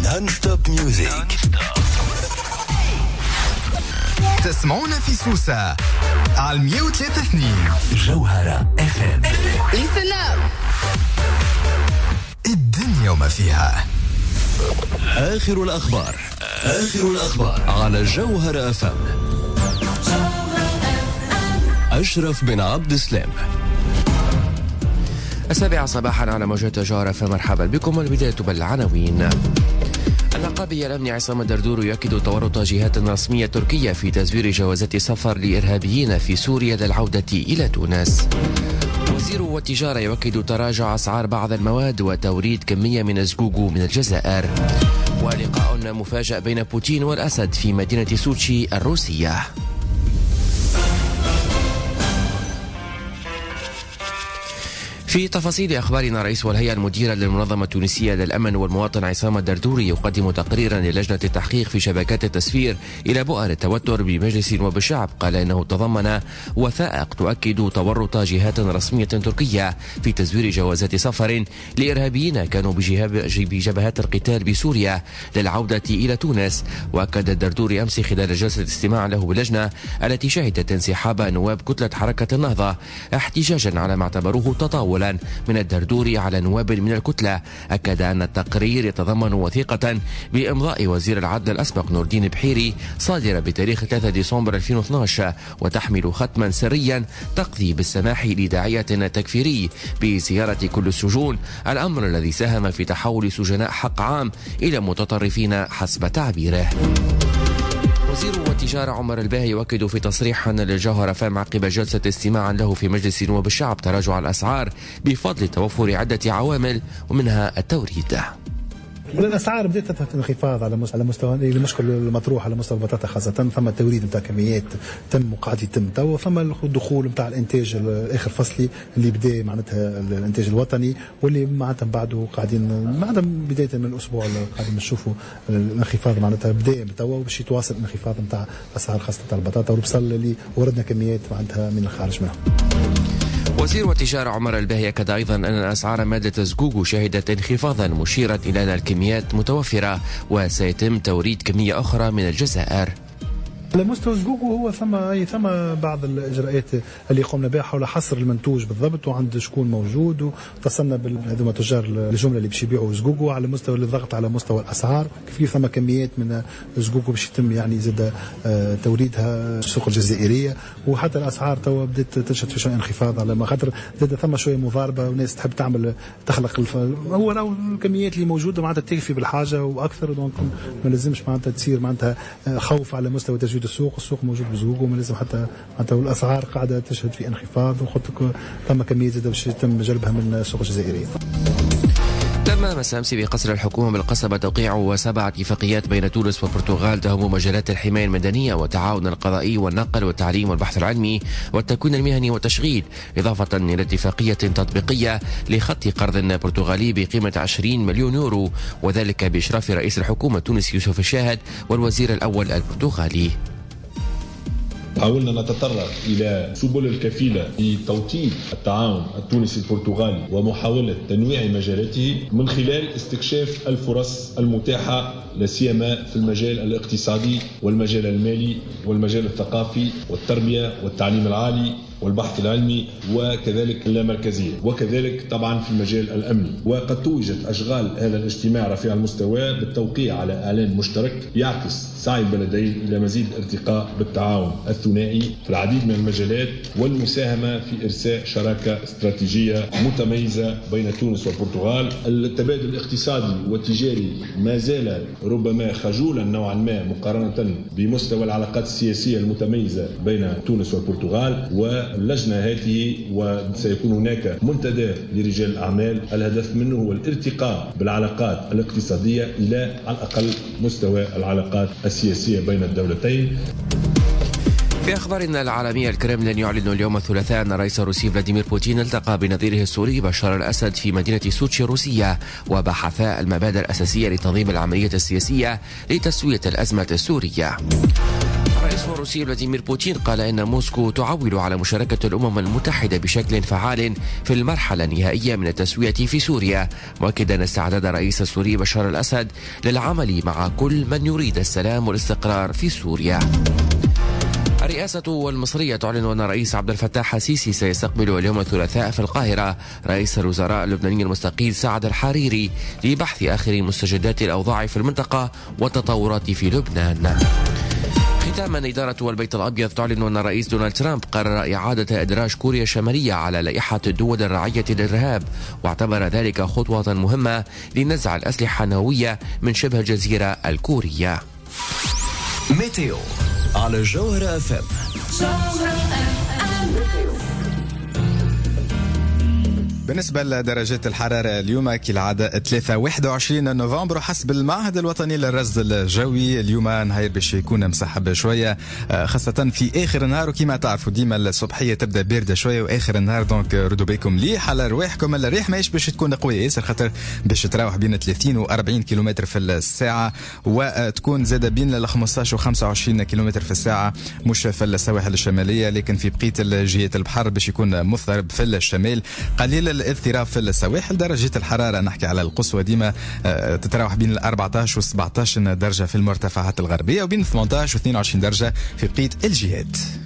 نون ستوب ميوزك. تسمعونا في سوسة على 103.2 جوهرة FM. السلام الدنيا وما فيها. آخر الأخبار على جوهرة FM. أشرف بن عبد السلام. 7 صباحا على موجات جوهرة FM. مرحبا بكم. والبداية بالعناوين. النقابي الأمني عصام الدردور يؤكد تورط جهات رسمية تركية في تزوير جوازات سفر لإرهابيين في سوريا للعودة إلى تونس. وزير التجارة يؤكد تراجع أسعار بعض المواد وتوريد كمية من الزقوق من الجزائر. ولقاء مفاجئ بين بوتين والأسد في مدينة سوتشي الروسية. في تفاصيل أخبارنا، رئيس والهيئة المديرة للمنظمة التونسية للأمن والمواطن عصام الدردوري يقدم تقريرا للجنة التحقيق في شبكات التسفير إلى بؤر التوتر بمجلس نواب الشعب. قال إنه تضمن وثائق تؤكد تورط جهات رسمية تركية في تزوير جوازات سفر لإرهابيين كانوا بجبهات القتال بسوريا للعودة إلى تونس. وأكد الدردوري أمس خلال جلسة استماع له باللجنة التي شهدت انسحاب نواب كتلة حركة النهضة احتجاجا على ما اعتبروه تطاولا من الدردوري على نواب من الكتلة. أكد أن التقرير يتضمن وثيقة بإمضاء وزير العدل الأسبق نور الدين بحيري صادرة بتاريخ 3 ديسمبر 2012 وتحمل ختما سريا تقضي بالسماح لداعية تكفيري بزيارة كل السجون، الأمر الذي ساهم في تحول سجناء حق عام إلى متطرفين حسب تعبيره. وزير التجارة عمر الباهي يؤكد في تصريح للجوهرة FM عقب جلسة استماع له في مجلس نواب الشعب تراجع الأسعار بفضل توفر عدة عوامل ومنها التوريد. الاسعار بدات انخفاض على مستوى المشكل المطروح على مستوى البطاطا خاصه. ثم توريد نتاع كميات تم وقاعد يتم توا. ثم الدخول نتاع الانتاج الاخر فصلي اللي بدا معناتها الانتاج الوطني واللي معناتها بعده قاعدين معناتها بدايه من الاسبوع قاعدين نشوفوا الانخفاض معناتها بدا توا وباش يتواصل الانخفاض نتاع الاسعار خاصه نتاع البطاطا والبصل اللي وردنا كميات معناتها من الخارج منها. وزير التجارة عمر الباهي أكد أيضا أن أسعار مادة الزقوق شهدت انخفاضا مشيرا إلى أن الكميات متوفرة وسيتم توريد كمية أخرى من الجزائر. على مستوى الزقوق هو ثم بعض الاجراءات اللي قمنا بها حول حصر المنتوج بالضبط وعند شكون موجود، واتصلنا بهذوما تجار الجمله اللي باش يبيعوا زقوق على مستوى الضغط على مستوى الاسعار. كيف ثم كميات من الزقوق باش يتم يعني زاد توريدها السوق الجزائريه، وحتى الاسعار توا بدات تشهد في شويه انخفاض على ما خاطر زاد ثم شويه مضاربه والناس تحب تعمل تخلق هو راهو الكميات اللي موجوده معناتها تكفي بالحاجه واكثر. دونك ما لازمش معناتها تصير معناتها خوف على مستوى تجويد السوق موجود بزوق وما لازم حتى الاسعار قاعده تشهد في انخفاض وخطك ثم كميه زاد باش يتم جلبها من السوق الجزائريه. تم مساء أمس بقصر الحكومة بالقصبة توقيع 7 اتفاقيات بين تونس والبرتغال تهم مجالات الحماية المدنية والتعاون القضائي والنقل والتعليم والبحث العلمي والتكوين المهني والتشغيل، إضافة إلى اتفاقية تطبيقية لخط قرض برتغالي بقيمة 20 مليون يورو، وذلك بإشراف رئيس الحكومة التونسي يوسف الشاهد والوزير الأول البرتغالي. حاولنا نتطرق إلى سبل الكفيلة لتوطيد التعاون التونسي البرتغالي ومحاولة تنويع مجالاته من خلال استكشاف الفرص المتاحة لا سيما في المجال الاقتصادي والمجال المالي والمجال الثقافي والتربية والتعليم العالي والبحث العلمي وكذلك اللامركزية، وكذلك طبعا في المجال الأمني. وقد توجت أشغال هذا الاجتماع رفيع المستوى بالتوقيع على إعلان مشترك يعكس سعي البلدين إلى مزيد الارتقاء بالتعاون الثنائي في العديد من المجالات والمساهمة في إرساء شراكة استراتيجية متميزة بين تونس والبرتغال. التبادل الاقتصادي والتجاري ما زال ربما خجولا نوعا ما مقارنة بمستوى العلاقات السياسية المتميزة بين تونس والبرتغال، واللجنة هذه وسيكون هناك منتدى لرجال الأعمال الهدف منه هو الارتقاء بالعلاقات الاقتصادية إلى على الأقل مستوى العلاقات السياسية بين الدولتين. في أخبارنا العالمية، الكرملين يعلن اليوم الثلاثاء أن الرئيس الروسي فلاديمير بوتين التقى بنظيره السوري بشار الأسد في مدينة سوتشي الروسية وبحثا المبادئ الأساسية لتنظيم العملية السياسية لتسوية الأزمة السورية. الرئيس الروسي فلاديمير بوتين قال إن موسكو تعول على مشاركة الأمم المتحدة بشكل فعال في المرحلة النهائية من التسوية في سوريا، مؤكدا استعداد الرئيس السوري بشار الأسد للعمل مع كل من يريد السلام والاستقرار في سوريا. الرئاسة المصرية تعلن أن الرئيس عبد الفتاح السيسي سيستقبل اليوم الثلاثاء في القاهرة رئيس الوزراء اللبناني المستقيل سعد الحريري لبحث آخر مستجدات الأوضاع في المنطقة والتطورات في لبنان. ختاما، إدارة البيت الأبيض تعلن أن الرئيس دونالد ترامب قرر إعادة إدراج كوريا الشمالية على لائحة الدول الراعية للإرهاب، واعتبر ذلك خطوة مهمة لنزع الأسلحة النووية من شبه الجزيرة الكورية. ميتيو على جوهرة FM. بالنسبة لدرجات الحرارة اليوم كالعادة 21 نوفمبر حسب المعهد الوطني للرصد الجوي. اليوم نهار باش يكون مسحب شوية خاصة في آخر النهار، وكما تعرفوا ديما الصبحية تبدأ باردة شوية وآخر النهار دونك ردوا بالكم مليح على رواحكم. الريح ماهيش باش تكون قوية ياسر خاطر باش تراوح بين 30 و 40 كيلومتر في الساعة، وتكون زادة بين ال 15 و 25 كيلومتر في الساعة مش في السواحل الشمالية، لكن في بقية الجهات البحر باش يكون مضطرب في الشمال، قليل الاضطراب في السواحل. درجة الحرارة نحكي على القصوى ديما تتراوح بين ال 14 و 17 درجة في المرتفعات الغربية، وبين 18 و 22 درجة في بقية الجهات.